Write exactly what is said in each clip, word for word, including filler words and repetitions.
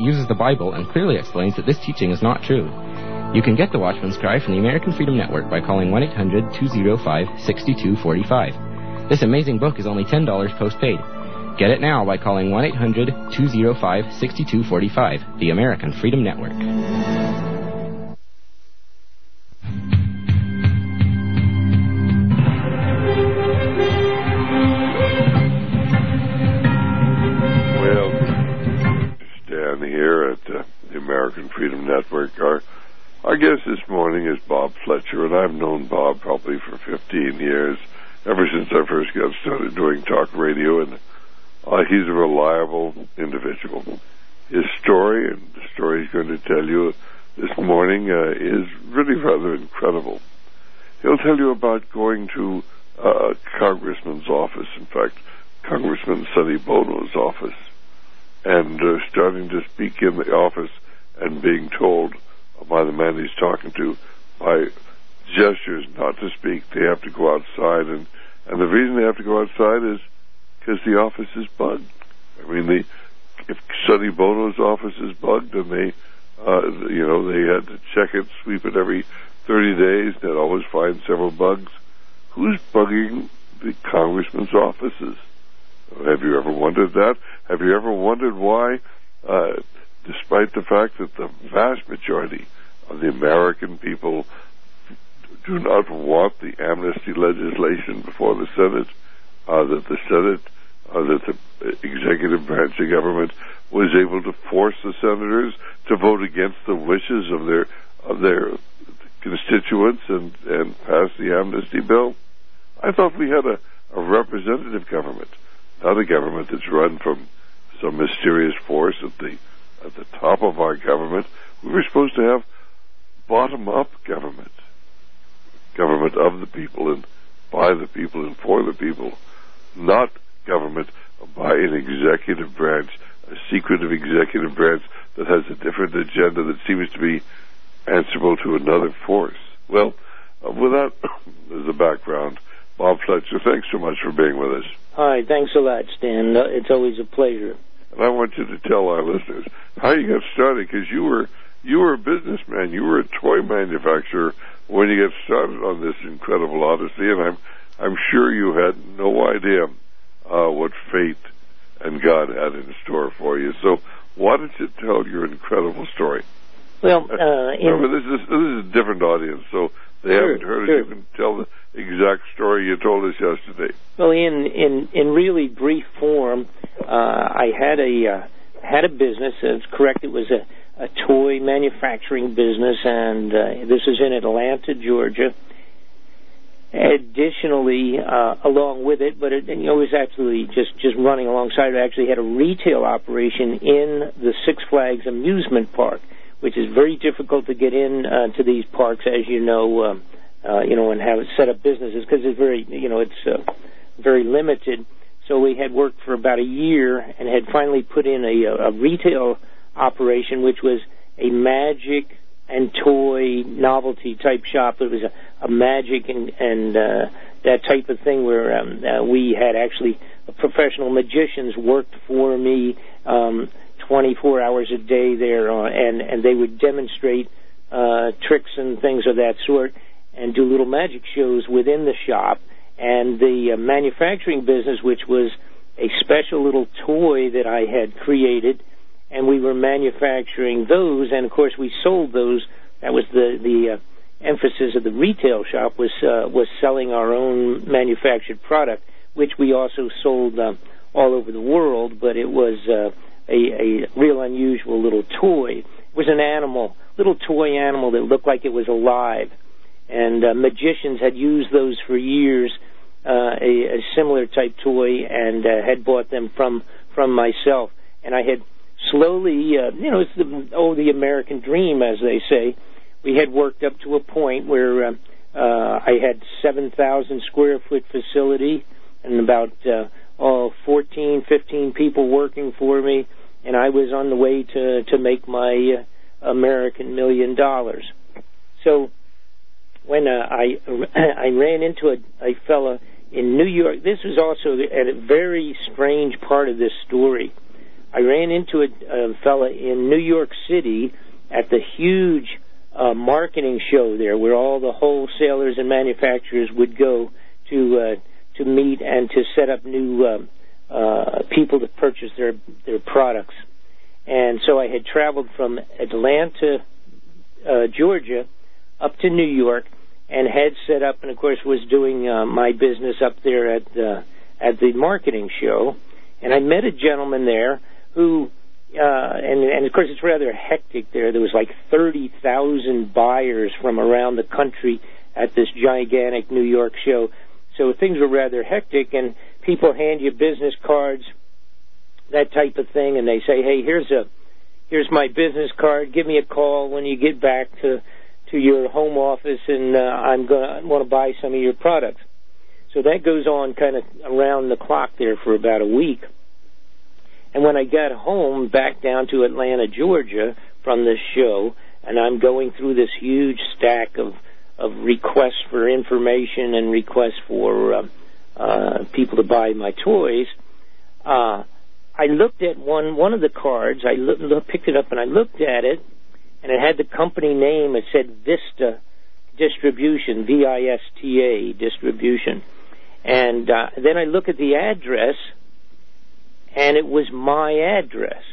uses the Bible and clearly explains that this teaching is not true. You can get the Watchman's Cry from the American Freedom Network by calling one eight hundred two oh five six two four five. This amazing book is only ten dollars postpaid. Get it now by calling one eight hundred two oh five six two four five, the American Freedom Network. Here at uh, the American Freedom Network. Our, our guest this morning is Bob Fletcher, and I've known Bob probably for fifteen years, ever since I first got started doing talk radio, and uh, he's a reliable individual. His story, and the story he's going to tell you this morning, uh, is really rather incredible. He'll tell you about going to uh, a congressman's office, in fact, Congressman Sonny Bono's office, and uh, starting to speak in the office and being told by the man he's talking to by gestures not to speak. They have to go outside, and, and the reason they have to go outside is because the office is bugged. I mean, the, if Sonny Bono's office is bugged, and they, uh, you know, they had to check it, sweep it every thirty days, they'd always find several bugs. Who's bugging the congressman's offices? Have you ever wondered that? Have you ever wondered why, uh, despite the fact that the vast majority of the American people do not want the amnesty legislation before the Senate, uh, that the Senate, uh, that the executive branch of government was able to force the senators to vote against the wishes of their of their constituents and, and pass the amnesty bill? I thought we had a, a representative government, not a government that's run from some mysterious force at the at the top of our government. We were supposed to have bottom-up government, government of the people and by the people and for the people, not government by an executive branch, a secretive executive branch that has a different agenda that seems to be answerable to another force. Well, uh, with that as a background, Bob Fletcher, thanks so much for being with us. Hi, thanks a lot, Stan. It's always a pleasure. And I want you to tell our listeners how you got started, because you were you were a businessman, you were a toy manufacturer when you got started on this incredible odyssey, and I'm I'm sure you had no idea uh, what fate and God had in store for you. So why don't you tell your incredible story? Well, uh, in Remember, this is this is a different audience, so they sure, haven't heard sure. it. You can tell the exact story you told us yesterday. Well, in in, in really brief form, uh, I had a uh, had a business. It's correct. It was a, a toy manufacturing business, and uh, this is in Atlanta, Georgia. Additionally, uh, along with it, but it, you know, it was actually just, just running alongside. I actually had a retail operation in the Six Flags amusement park, which is very difficult to get in uh, to these parks, as you know, um, uh, you know, and have set up businesses, because it's very, you know, it's uh, very limited. So we had worked for about a year and had finally put in a, a retail operation, which was a magic and toy novelty type shop. It was a, a magic and, and uh, that type of thing where um, uh, we had actually professional magicians worked for me um, twenty-four hours a day there, uh, and, and they would demonstrate uh, tricks and things of that sort and do little magic shows within the shop. And the uh, manufacturing business, which was a special little toy that I had created, and we were manufacturing those, and of course we sold those. That was the the uh, emphasis of the retail shop, was uh, was selling our own manufactured product, which we also sold uh, all over the world. But it was uh, a, a real unusual little toy. It was an animal, little toy animal that looked like it was alive, and uh, magicians had used those for years, uh, a, a similar type toy, and uh, had bought them from from myself, and I had slowly, uh, you know, it's the, oh, the American dream, as they say. We had worked up to a point where uh, uh, I had seven thousand square foot facility and about uh, oh, fourteen, fifteen people working for me, and I was on the way to, to make my uh, American million dollars. So when uh, I I ran into a, a fella in New York, this was also a very strange part of this story. I ran into a, a fella in New York City at the huge uh, marketing show there, where all the wholesalers and manufacturers would go to uh, to meet and to set up new uh, uh, people to purchase their their products. And so I had traveled from Atlanta, uh, Georgia, up to New York, and had set up, and of course was doing uh, my business up there at uh, at the marketing show. And I met a gentleman there who, uh, and, and of course it's rather hectic there. There was like thirty thousand buyers from around the country at this gigantic New York show. So things were rather hectic, and people hand you business cards, that type of thing, and they say, hey, here's a here's my business card. Give me a call when you get back to to your home office, and uh, I'm going to want to buy some of your products. So that goes on kind of around the clock there for about a week. And when I got home back down to Atlanta, Georgia from this show, and I'm going through this huge stack of, of requests for information and requests for uh, uh, people to buy my toys, uh, I looked at one one of the cards. I look, look, picked it up and I looked at it, and it had the company name. It said Vista Distribution, V I S T A Distribution. And uh, then I look at the address, and it was my address.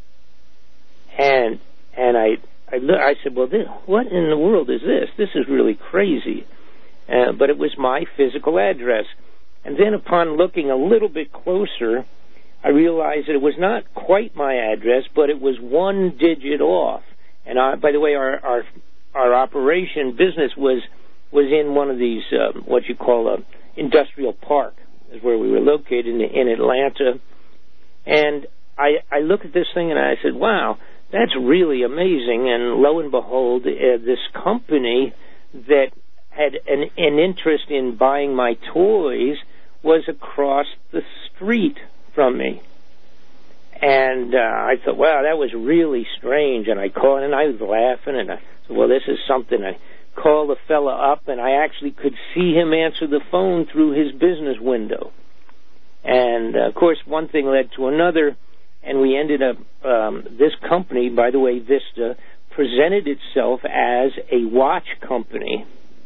And and I I, look, I said, well, this, what in the world is this? This is really crazy. Uh, but it was my physical address. And then upon looking a little bit closer, I realized that it was not quite my address, but it was one digit off. And I, by the way, our our our operation business was was in one of these um, what you call a industrial park, is where we were located in, in Atlanta. And I I looked at this thing and I said, wow, that's really amazing. And lo and behold, uh, this company that had an, an interest in buying my toys was across the street from me. And uh, I thought, wow, that was really strange. And I called, and I was laughing, and I said, well, this is something. I called the fella up, and I actually could see him answer the phone through his business window. And, uh, of course, one thing led to another, and we ended up, um, this company, by the way, Vista, presented itself as a watch company.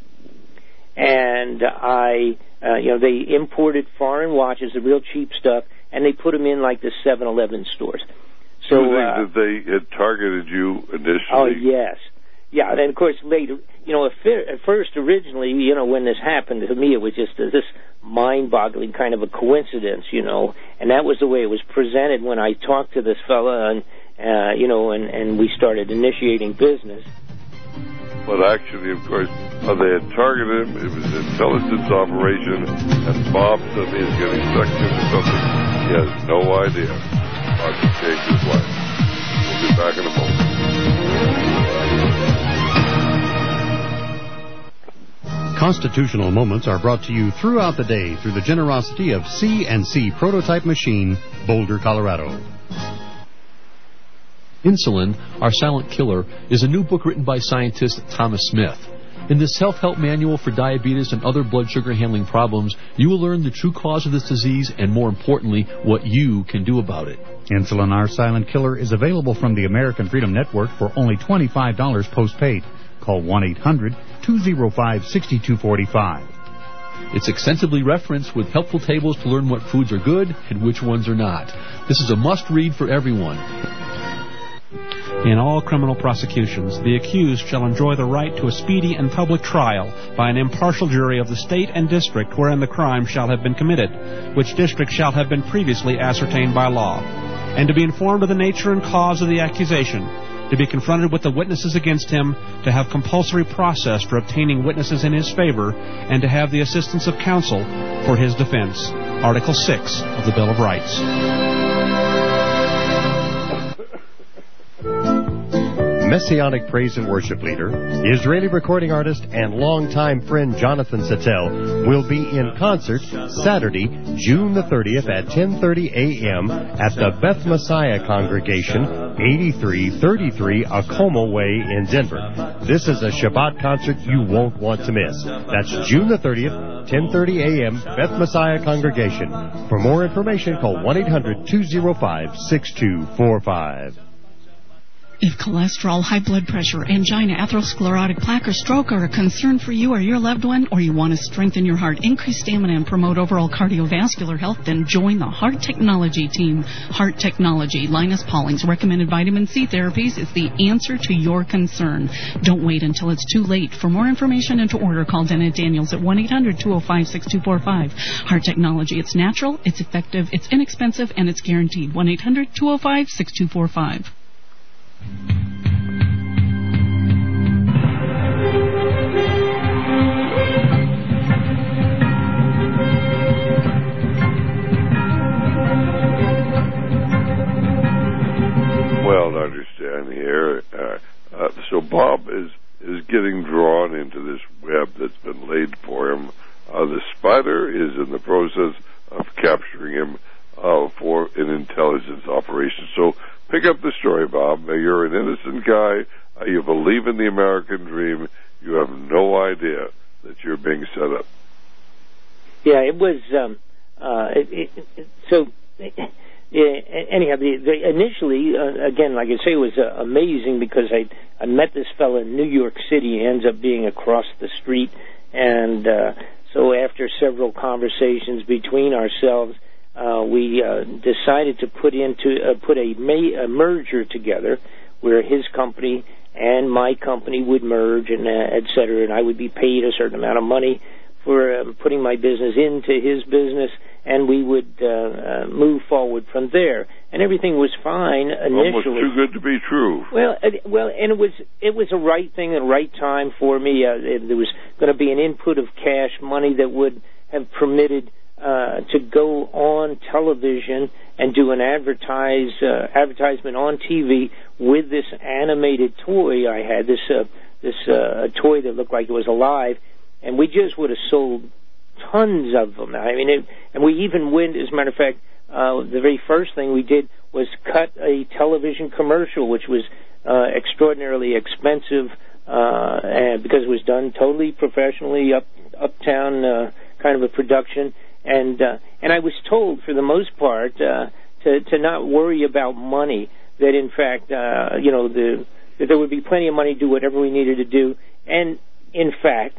And I, uh, you know, they imported foreign watches, the real cheap stuff, and they put them in like the seven eleven stores. So Do you think uh, that they had targeted you initially? Oh, yes. Yeah, and of course later, you know, at first, originally, you know, when this happened, to me it was just this mind-boggling kind of a coincidence, you know, and that was the way it was presented when I talked to this fella, and, uh, you know, and, and we started initiating business. But actually, of course, uh, they had targeted him. It was an intelligence operation, and Bob suddenly is getting sucked into something he has no idea how to change his life. We'll be back in a moment. Constitutional Moments are brought to you throughout the day through the generosity of C and C Prototype Machine, Boulder, Colorado. Insulin, Our Silent Killer, is a new book written by scientist Thomas Smith. In this self-help manual for diabetes and other blood sugar handling problems, you will learn the true cause of this disease and, more importantly, what you can do about it. Insulin, Our Silent Killer is available from the American Freedom Network for only twenty-five dollars postpaid. Call one eight hundred two oh five six two four five. It's extensively referenced with helpful tables to learn what foods are good and which ones are not. This is a must-read for everyone. In all criminal prosecutions, the accused shall enjoy the right to a speedy and public trial by an impartial jury of the state and district wherein the crime shall have been committed, which district shall have been previously ascertained by law, and to be informed of the nature and cause of the accusation, to be confronted with the witnesses against him, to have compulsory process for obtaining witnesses in his favor, and to have the assistance of counsel for his defense. Article six of the Bill of Rights. Messianic praise and worship leader, Israeli recording artist, and longtime friend Jonathan Sattel will be in concert Saturday, June the thirtieth at ten thirty a.m. at the Beth Messiah Congregation, eighty-three thirty-three Acoma Way in Denver. This is a Shabbat concert you won't want to miss. That's June the thirtieth, ten thirty a.m., Beth Messiah Congregation. For more information, call one eight hundred two oh five six two four five. If cholesterol, high blood pressure, angina, atherosclerotic plaque, or stroke are a concern for you or your loved one, or you want to strengthen your heart, increase stamina, and promote overall cardiovascular health, then join the Heart Technology team. Heart Technology, Linus Pauling's recommended vitamin C therapies, is the answer to your concern. Don't wait until it's too late. For more information and to order, call Dana Daniels at one eight hundred two oh five six two four five. Heart Technology, it's natural, it's effective, it's inexpensive, and it's guaranteed. one eight hundred two oh five six two four five. Well, to understand here, uh, uh, so Bob is is getting drawn into this web that's been laid for him. Uh, the spider is in the process of capturing him uh, for an intelligence operation. So pick up the story, Bob. You're an innocent guy. Uh, you believe in the American dream. You have no idea that you're being set up. Yeah, it was. Um, uh, it, it, it, so, yeah, anyhow, the, the initially, uh, again, like I say, it was uh, amazing because I I met this fellow in New York City. He ends up being across the street, and uh, so after several conversations between ourselves, Uh, we uh, decided to put into uh, put a, ma- a merger together, where his company and my company would merge, and uh, et cetera, and I would be paid a certain amount of money for uh, putting my business into his business, and we would uh, uh, move forward from there. And everything was fine initially. Almost too good to be true. Well, uh, well, and it was it was the right thing at the right time for me. Uh, there was going to be an input of cash money that would have permitted Uh, to go on television and do an advertise uh, advertisement on T V with this animated toy I had, this uh, this uh, toy that looked like it was alive, and we just would have sold tons of them. I mean, it, and we even went, as a matter of fact, uh, the very first thing we did was cut a television commercial, which was uh, extraordinarily expensive, uh, and because it was done totally professionally, up uptown uh, kind of a production. And uh, and I was told, for the most part, uh, to to not worry about money. That in fact, uh, you know, the that there would be plenty of money to do whatever we needed to do. And in fact,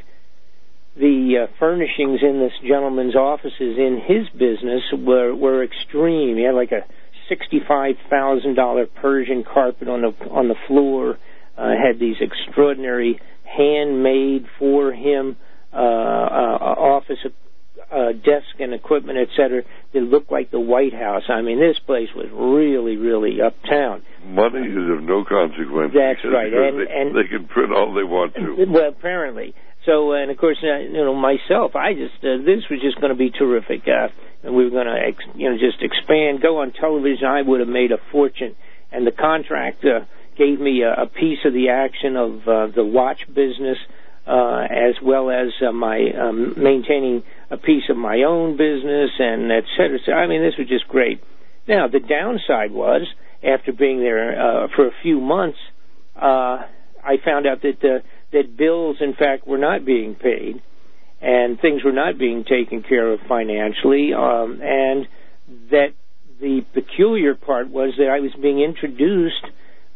the uh, furnishings in this gentleman's offices in his business were were extreme. He had like a sixty-five thousand dollar Persian carpet on the on the floor. Uh, had these extraordinary handmade for him uh, uh, office. Uh, desk and equipment, et cetera, that looked like the White House. I mean, this place was really, really uptown. Money is of no consequence. That's right, and, they, and they can print all they want to. Well, apparently. So, and of course, uh, you know, myself, I just uh, this was just going to be terrific, uh, and we were going to, ex- you know, just expand, go on television. I would have made a fortune, and the contract uh, gave me a, a piece of the action of uh, the watch business, uh, as well as uh, my um, maintaining a piece of my own business, and et cetera. So, I mean, this was just great. Now, the downside was, after being there uh, for a few months, uh, I found out that uh, that bills, in fact, were not being paid, and things were not being taken care of financially, um, and that the peculiar part was that I was being introduced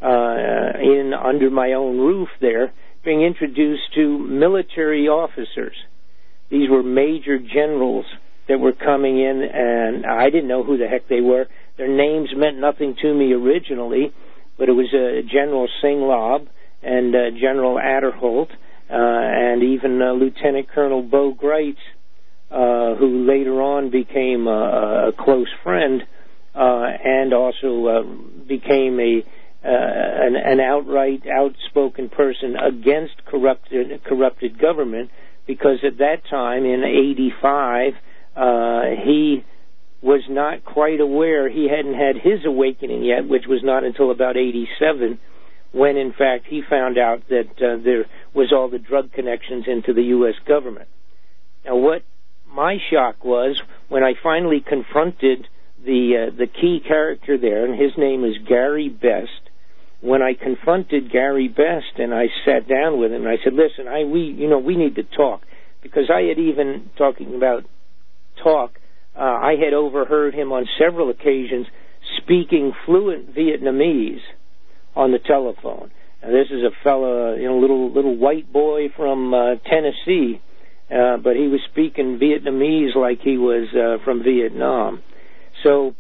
uh, in under my own roof there, being introduced to military officers. These were major generals that were coming in, and I didn't know who the heck they were. Their names meant nothing to me originally, but it was uh, General Singlaub and uh, General Adderholt, uh, and even uh, Lieutenant Colonel Bo Greitz, uh, who later on became a, a close friend, uh, and also uh, became a uh, an, an outright, outspoken person against corrupted corrupted government. Because at that time, in eighty-five, uh, he was not quite aware. He hadn't had his awakening yet, which was not until about eighty-seven, when in fact he found out that uh, there was all the drug connections into the U S government. Now, what my shock was when I finally confronted the uh, the key character there, and his name is Gary Best. When I confronted Gary Best and I sat down with him, and I said, "Listen, I we you know we need to talk," because I had even talking about talk. Uh, I had overheard him on several occasions speaking fluent Vietnamese on the telephone. Now, this is a fellow, you know, little little white boy from uh, Tennessee, uh, but he was speaking Vietnamese like he was uh, from Vietnam. So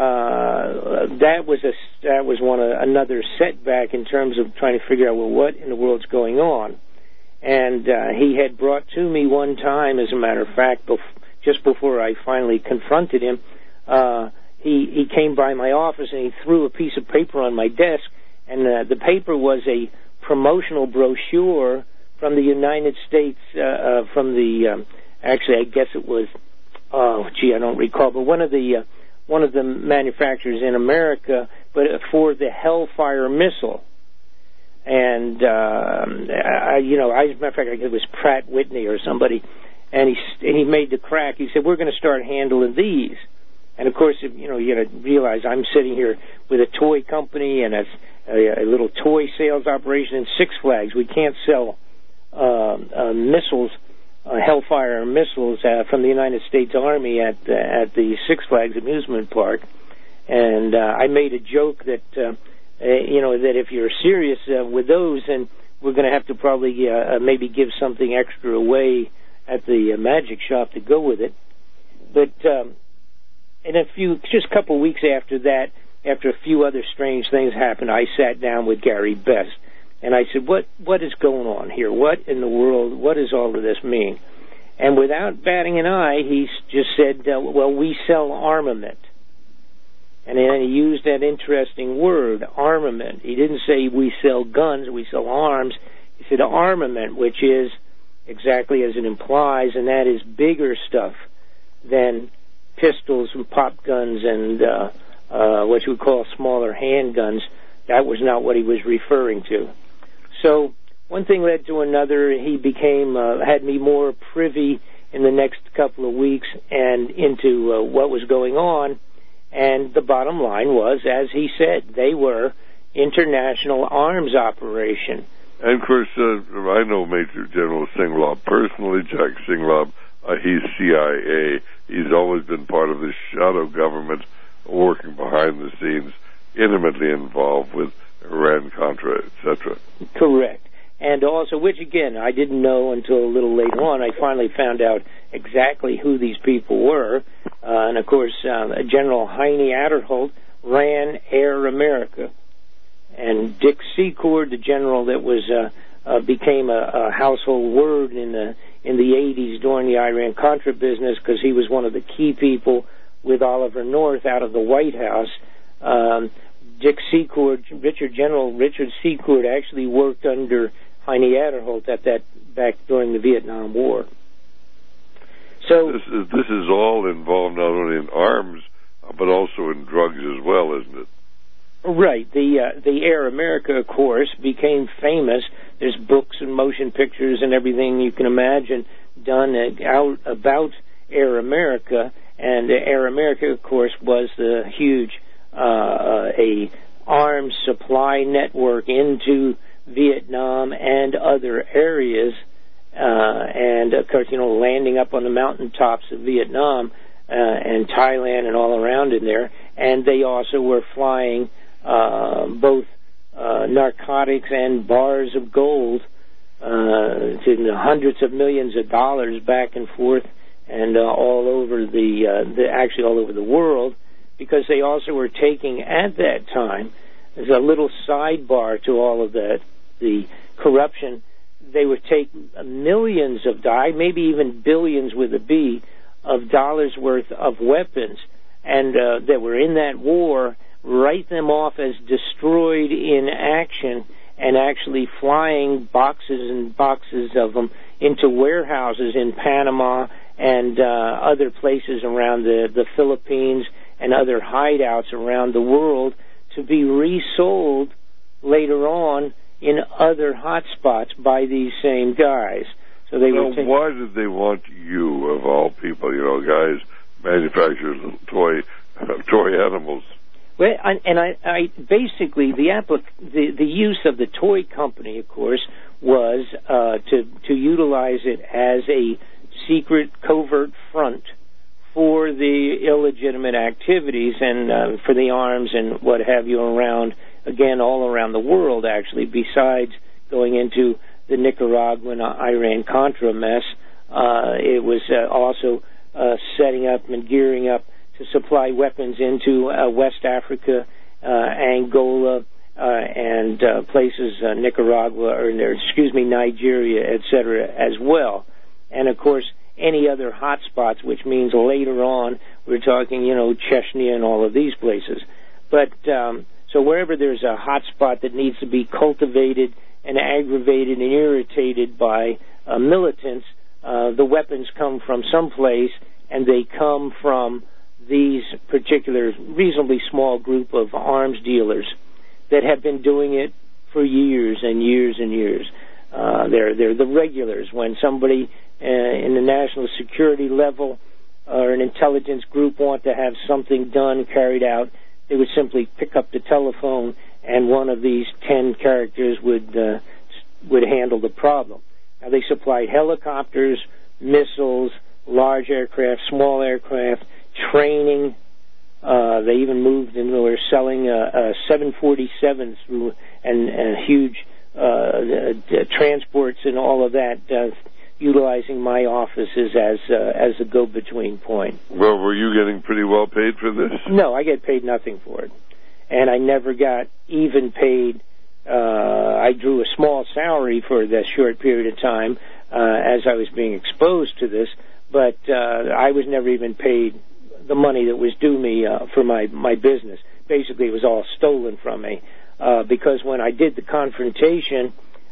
uh, that was a that was one uh, another setback in terms of trying to figure out, well, what in the world's going on. And uh, he had brought to me one time, as a matter of fact, bef- just before I finally confronted him, uh, he he came by my office and he threw a piece of paper on my desk, and uh, the paper was a promotional brochure from the United States, uh, uh, from the um, actually I guess it was, oh gee, I don't recall, but one of the uh, one of the manufacturers in America, but for the Hellfire missile. And, uh, I, you know, I, as a matter of fact, it was Pratt Whitney or somebody, and he and he made the crack. He said, we're going to start handling these. And, of course, you know, you got to realize I'm sitting here with a toy company and a, a, a little toy sales operation in Six Flags. We can't sell uh, uh, missiles, uh, Hellfire missiles uh, from the United States Army at, uh, at the Six Flags amusement park. And uh, I made a joke that... Uh, Uh, you know, that if you're serious uh, with those, then we're going to have to probably uh, uh, maybe give something extra away at the uh, magic shop to go with it. But um, in a few, just a couple of weeks after that, after a few other strange things happened, I sat down with Gary Best, and I said, what what is going on here? What in the world, what does all of this mean? And without batting an eye, he just said, uh, well, we sell armament. And then he used that interesting word, armament. He didn't say we sell guns, we sell arms. He said armament, which is exactly as it implies, and that is bigger stuff than pistols and pop guns and uh, uh, what you would call smaller handguns. That was not what he was referring to. So one thing led to another. He became, uh, had me more privy in the next couple of weeks and into uh, what was going on. And the bottom line was, as he said, they were international arms operation. And, of course, uh, I know Major General Singlaub personally, Jack Singlaub. Uh, he's C I A. He's always been part of the shadow government, working behind the scenes, intimately involved with Iran-Contra, et cetera. Correct. And also, which, again, I didn't know until a little later on. I finally found out exactly who these people were. Uh, and, of course, um, General Heine Adderholt ran Air America. And Dick Secord, the general that was uh, uh, became a, a household word in the in the eighties during the Iran-Contra business, because he was one of the key people with Oliver North out of the White House. Um, Dick Secord, Richard General Richard Secord, actually worked under Heine Adderholt at that back during the Vietnam War. So this is, this is all involved not only in arms but also in drugs as well, isn't it? Right. The uh, the Air America, of course, became famous. There's books and motion pictures and everything you can imagine done out about Air America. And Air America, of course, was the huge uh, a arms supply network into Vietnam and other areas, uh, and of course, you know, landing up on the mountaintops of Vietnam uh, and Thailand and all around in there. And they also were flying uh, both uh, narcotics and bars of gold uh, to the hundreds of millions of dollars back and forth, and uh, all over the, uh, the actually all over the world, because they also were taking at that time, as a little sidebar to all of that, the corruption, they would take millions of dollars, maybe even billions with a B, of dollars worth of weapons, and uh, that were in that war, write them off as destroyed in action, and actually flying boxes and boxes of them into warehouses in Panama and uh, other places around the, the Philippines and other hideouts around the world to be resold later on in other hot spots by these same guys. So they now, were. Ta- why did they want you, of all people? You know, guys, manufacturers of toy uh, toy animals. Well, I, and I, I basically the, applic- the the use of the toy company, of course, was uh, to to utilize it as a secret, covert front for the illegitimate activities and uh, for the arms and what have you around, again, all around the world, actually, besides going into the Nicaraguan, uh, Iran-Contra mess. Uh, it was uh, also uh, setting up and gearing up to supply weapons into uh, West Africa, uh, Angola, uh, and uh, places, uh, Nicaragua, or excuse me, Nigeria, et cetera, as well. And, of course, any other hot spots, which means later on we're talking, you know, Chechnya and all of these places. But um, so wherever there's a hot spot that needs to be cultivated and aggravated and irritated by uh, militants, uh, the weapons come from someplace, and they come from these particular reasonably small group of arms dealers that have been doing it for years and years and years. Uh, they're they're the regulars. When somebody uh, in the national security level or an intelligence group want to have something done, carried out, they would simply pick up the telephone, and one of these ten characters would uh, would handle the problem. Now, they supplied helicopters, missiles, large aircraft, small aircraft, training. Uh, they even moved and were selling uh, uh, seven forty-sevens through and, and huge uh, uh, transports and all of that, uh, utilizing my offices as uh, as a go-between point. Well, were you getting pretty well paid for this? No, I get paid nothing for it, and I never got even paid. Uh, I drew a small salary for that short period of time uh, as I was being exposed to this, but uh, I was never even paid the money that was due me uh, for my, my business. Basically, it was all stolen from me uh, because when I did the confrontation,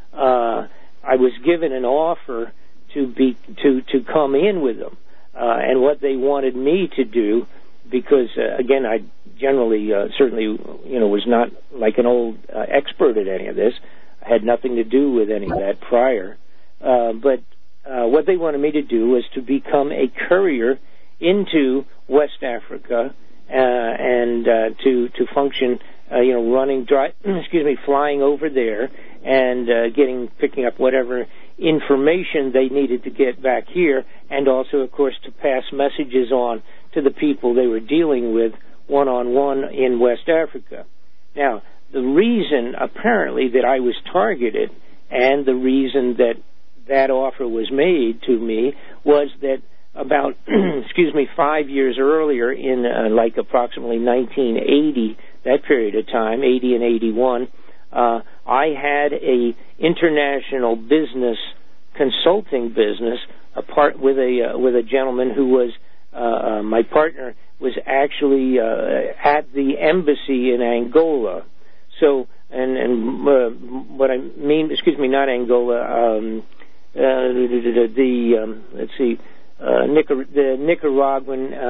uh, I was given an offer to be to, to come in with them, uh, and what they wanted me to do, because uh, again, I generally uh, certainly you know was not like an old uh, expert at any of this. I had nothing to do with any of that prior, uh, but uh, what they wanted me to do was to become a courier into West Africa uh, and uh, to to function, uh, you know, running, dry, excuse me, flying over there and uh, getting picking up whatever information they needed to get back here, and also, of course, to pass messages on to the people they were dealing with one-on-one in West Africa. Now, the reason apparently that I was targeted and the reason that that offer was made to me was that about, excuse me, five years earlier in uh, like approximately nineteen eighty, that period of time, eighty and eighty-one, uh, I had a international business consulting business apart with a uh, with a gentleman who was uh, uh, my partner was actually uh, at the embassy in Angola. So, and and uh, what I mean, excuse me, not Angola, um, uh, the, the um, let's see. Uh, Nicar- the Nicaraguan uh,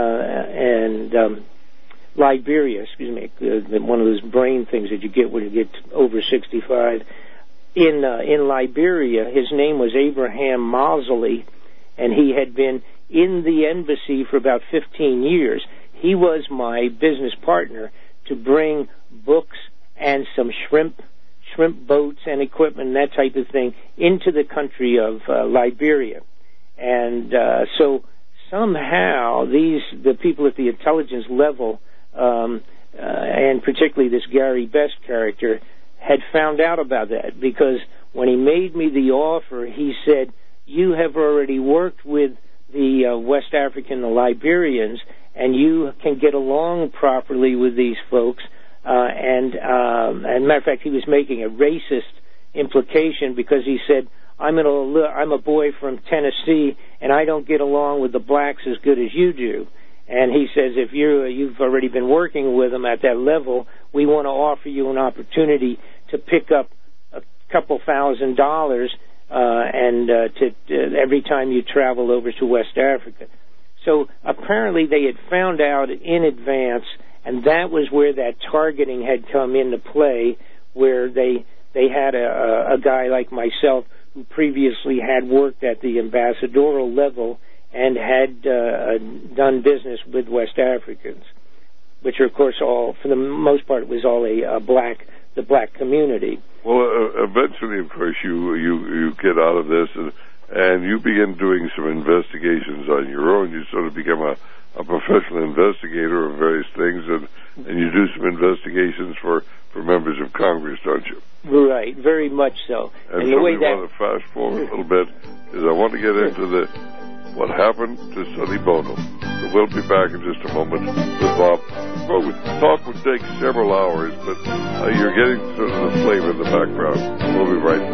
and um, Liberia, excuse me, uh, one of those brain things that you get when you get over sixty-five. In uh, in Liberia, his name was Abraham Mosley, and he had been in the embassy for about fifteen years. He was my business partner to bring books and some shrimp, shrimp boats and equipment, and that type of thing, into the country of uh, Liberia. And uh, so somehow these the people at the intelligence level, um, uh, and particularly this Gary Best character, had found out about that, because when he made me the offer, he said, "You have already worked with the uh, West African, the Liberians, and you can get along properly with these folks." Uh, and um, as a matter of fact, he was making a racist implication, because he said, I'm, an, I'm a boy from Tennessee, and I don't get along with the blacks as good as you do. And he says, if you, you've already been working with them at that level, we want to offer you an opportunity to pick up a couple thousand dollars uh, and uh, to, to every time you travel over to West Africa. So apparently they had found out in advance, and that was where that targeting had come into play, where they they had a, a guy like myself who previously had worked at the ambassadorial level and had uh, done business with West Africans, which are, of course, all, for the most part, it was all a, a black, the black community. Well, uh, eventually, of course, you, you, you get out of this and, and you begin doing some investigations on your own. You sort of become a, a professional investigator of various things, and, and you do some investigations for, for members of Congress, don't you? Right, very much so. And, and so the way we that want to fast forward a little bit, is I want to get into the what happened to Sonny Bono. So we'll be back in just a moment with Bob. Well, we talk would take several hours, but uh, you're getting sort of the flavor in the background. We'll be right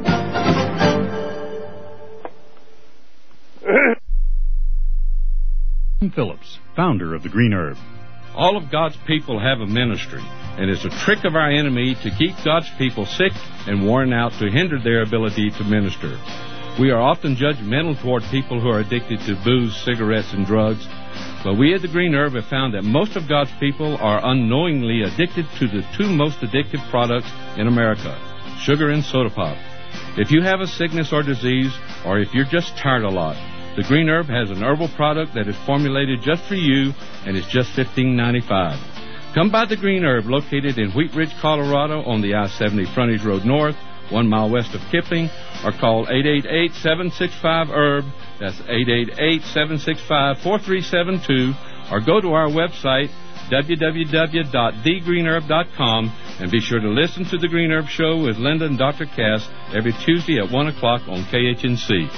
back. Phillips, founder of the Green Herb. All of God's people have a ministry, and it's a trick of our enemy to keep God's people sick and worn out to hinder their ability to minister. We are often judgmental toward people who are addicted to booze, cigarettes, and drugs, but we at the Green Herb have found that most of God's people are unknowingly addicted to the two most addictive products in America, sugar and soda pop. If you have a sickness or disease, or if you're just tired a lot, the Green Herb has an herbal product that is formulated just for you, and it's just fifteen ninety-five. Come by the Green Herb, located in Wheat Ridge, Colorado, on the I seventy Frontage Road North, one mile west of Kipling, or call eight eight eight, seven six five, herb. That's eight eight eight, seven six five, four three seven two, or go to our website, w w w dot the green herb dot com, and be sure to listen to The Green Herb Show with Linda and Doctor Cass every Tuesday at one o'clock on K H N C.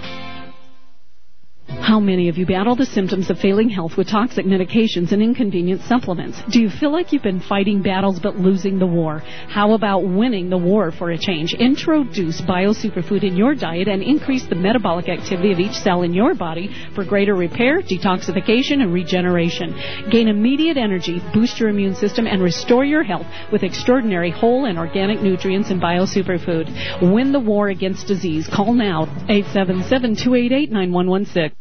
How many of you battle the symptoms of failing health with toxic medications and inconvenient supplements? Do you feel like you've been fighting battles but losing the war? How about winning the war for a change? Introduce BioSuperfood in your diet and increase the metabolic activity of each cell in your body for greater repair, detoxification, and regeneration. Gain immediate energy, boost your immune system, and restore your health with extraordinary whole and organic nutrients in BioSuperfood. Win the war against disease. Call now, eight seven seven, two eight eight, nine one one six.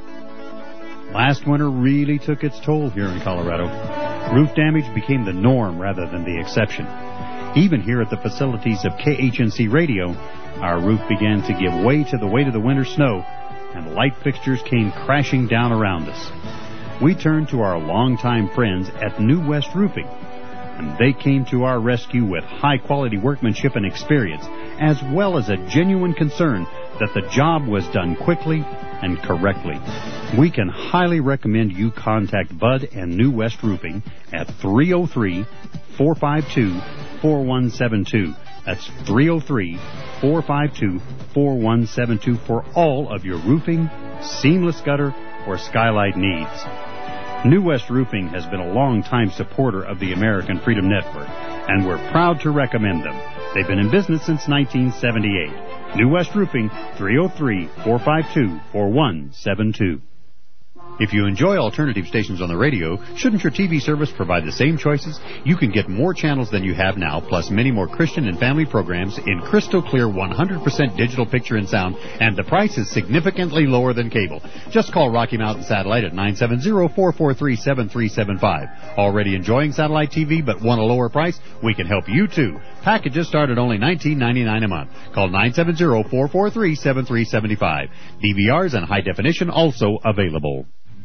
Last winter really took its toll here in Colorado. Roof damage became the norm rather than the exception. Even here at the facilities of K H N C Radio, our roof began to give way to the weight of the winter snow, and light fixtures came crashing down around us. We turned to our longtime friends at New West Roofing, and they came to our rescue with high-quality workmanship and experience, as well as a genuine concern that the job was done quickly and correctly. We can highly recommend you contact Bud and New West Roofing at three oh three, four five two, four one seven two. That's three oh three, four five two, four one seven two for all of your roofing, seamless gutter, or skylight needs. New West Roofing has been a long-time supporter of the American Freedom Network, and we're proud to recommend them. They've been in business since nineteen seventy-eight. New West Roofing, three oh three, four five two, four one seven two. If you enjoy alternative stations on the radio, shouldn't your T V service provide the same choices? You can get more channels than you have now, plus many more Christian and family programs in crystal clear one hundred percent digital picture and sound, and the price is significantly lower than cable. Just call Rocky Mountain Satellite at nine seven zero, four four three, seven three seven five. Already enjoying satellite T V but want a lower price? We can help you too. Packages start at only nineteen ninety-nine a month. Call nine seven zero, four four three, seven three seven five. D V Rs and high definition also available.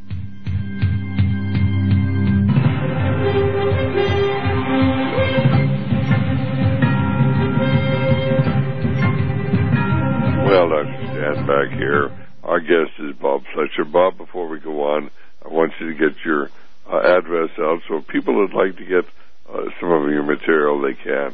Well, let's stand back here. Our guest is Bob Fletcher. Bob, before we go on, I want you to get your uh, address out so if people would like to get uh, some of your material, they can.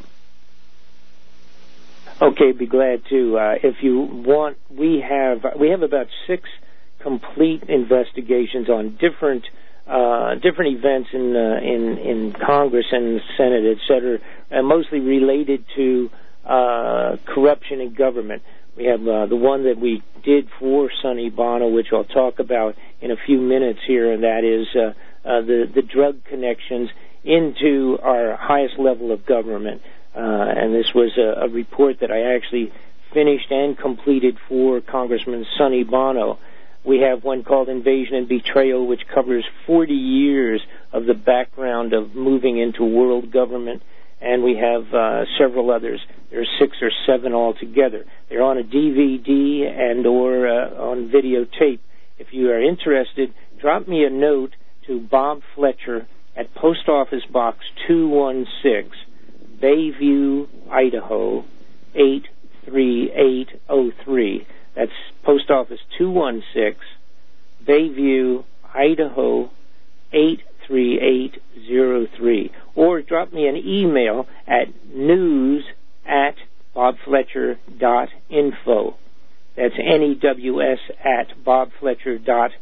Okay, be glad to. Uh, if you want, we have we have about six complete investigations on different uh, different events in uh, in in Congress and the Senate, et cetera, uh, mostly related to uh, corruption in government. We have uh, the one that we did for Sonny Bono, which I'll talk about in a few minutes here, and that is uh, uh, the the drug connections into our highest level of government. Uh, and this was a, a report that I actually finished and completed for Congressman Sonny Bono. We have one called Invasion and Betrayal, which covers forty years of the background of moving into world government. and we have uh, several others. There are six or seven altogether. They're on a D V D and or uh, on videotape. If you are interested, drop me a note to Bob Fletcher at Post Office Box two one six, Bayview, Idaho, eight three eight oh three. That's Post Office two one six, Bayview, Idaho, eight three eight oh three. Or drop me an email at news at bobfletcher dot info. That's N E W S at bobfletcher dot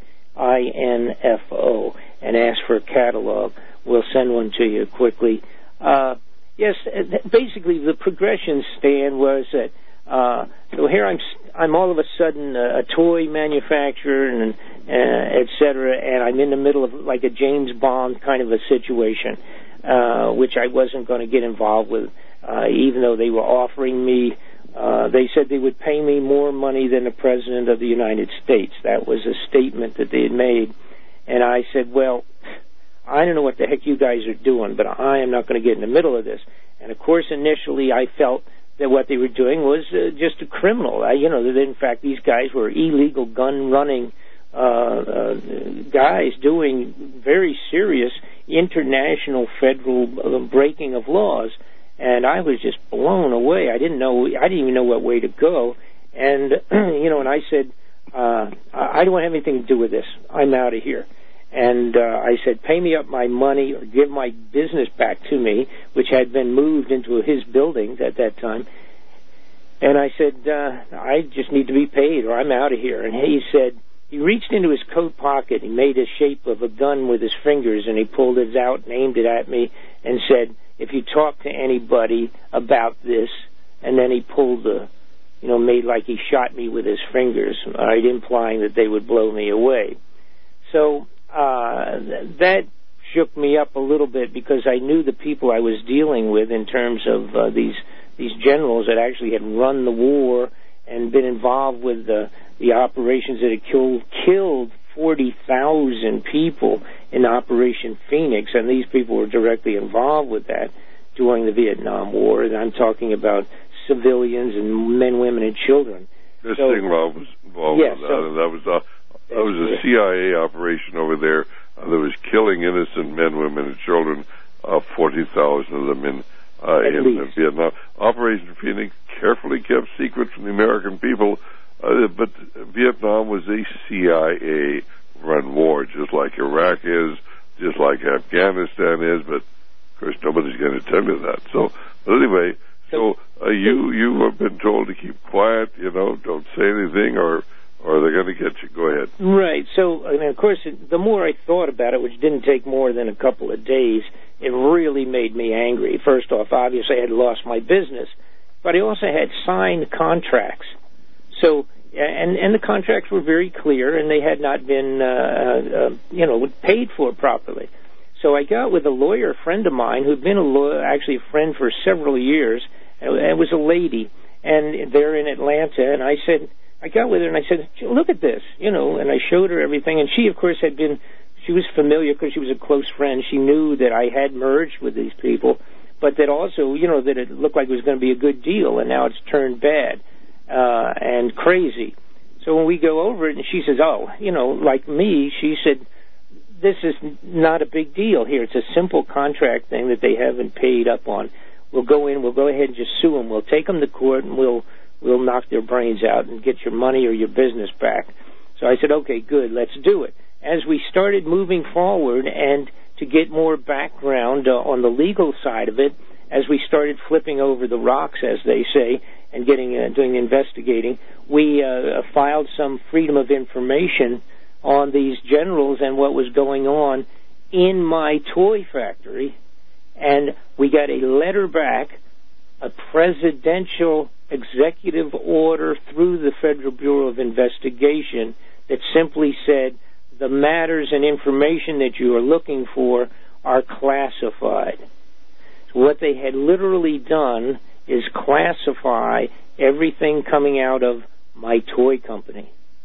info. And ask for a catalog. We'll send one to you quickly. Uh, yes, basically the progression, Stan, was that uh, so here I'm I'm all of a sudden a, a toy manufacturer and uh, et cetera, and I'm in the middle of like a James Bond kind of a situation, uh, which I wasn't going to get involved with, uh, even though they were offering me. Uh, they said they would pay me more money than the President of the United States. That was a statement that they had made. And I said, well, I don't know what the heck you guys are doing, but I am not going to get in the middle of this. And, of course, initially I felt that what they were doing was uh, just a criminal. I, you know, that in fact these guys were illegal gun-running uh, uh, guys doing very serious international federal uh, breaking of laws. And I was just blown away. I didn't know, I didn't even know what way to go. And, you know, and I said, uh, I don't want to have anything to do with this. I'm out of here. And uh, I said, pay me up my money or give my business back to me, which had been moved into his building at that time. And I said, uh, I just need to be paid or I'm out of here. And he said, he reached into his coat pocket. He made a shape of a gun with his fingers, and he pulled it out and aimed it at me and said, if you talk to anybody about this, and then he pulled the, you know, made like he shot me with his fingers, right, implying that they would blow me away. So uh, that shook me up a little bit because I knew the people I was dealing with in terms of uh, these these generals that actually had run the war and been involved with the, the operations that had killed, killed forty thousand people in Operation Phoenix, and these people were directly involved with that during the Vietnam War. And I'm talking about civilians and men, women, and children. This so, thing was involved yeah, with that, so, and that was a that was a C I A operation over there uh, that was killing innocent men, women, and children. Uh, Forty thousand of them in uh, in uh, Vietnam. Operation Phoenix, carefully kept secret from the American people, uh, but Vietnam was a C I A run war, just like Iraq is, just like Afghanistan is, but of course nobody's going to tell you that. So, but anyway, so uh, you you have been told to keep quiet, you know, don't say anything, or or they're going to get you. Go ahead. Right. So, I mean, of course, the more I thought about it, which didn't take more than a couple of days, it really made me angry. First off, obviously, I had lost my business, but I also had signed contracts. So. And, and the contracts were very clear, and they had not been, uh, uh, you know, paid for properly. So I got with a lawyer friend of mine who'd been a lawyer, actually a friend for several years, and it was a lady, and they're in Atlanta. And I said, I got with her and I said, look at this, you know, and I showed her everything. And she, of course, had been, she was familiar because she was a close friend. She knew that I had merged with these people, but that also, you know, that it looked like it was going to be a good deal, and now it's turned bad. Uh, and crazy. So when we go over it, and she says, oh, you know, like me, she said, this is not a big deal here. It's a simple contract thing that they haven't paid up on. We'll go in, we'll go ahead and just sue them. We'll take them to court, and we'll we'll knock their brains out and get your money or your business back. So I said, okay, good, let's do it. As we started moving forward and to get more background uh, on the legal side of it, as we started flipping over the rocks, as they say, and getting uh, doing the investigating, we uh, filed some freedom of information on these generals and what was going on in my toy factory, and we got a letter back, a presidential executive order through the Federal Bureau of Investigation that simply said the matters and information that you are looking for are classified. So what they had literally done is classify everything coming out of my toy company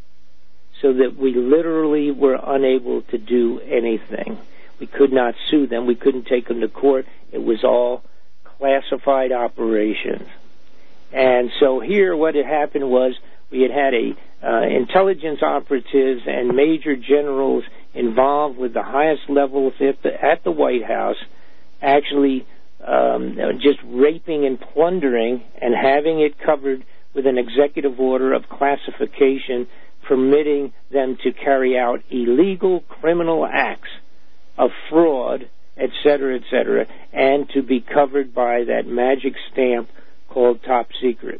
so that we literally were unable to do anything. We could not sue them. We couldn't take them to court. It was all classified operations. And so here what had happened was we had had a uh, intelligence operatives and major generals involved with the highest levels at the, at the White House actually um, just raping and plundering and having it covered with an executive order of classification permitting them to carry out illegal criminal acts of fraud, et cetera, et cetera, and to be covered by that magic stamp called top secret.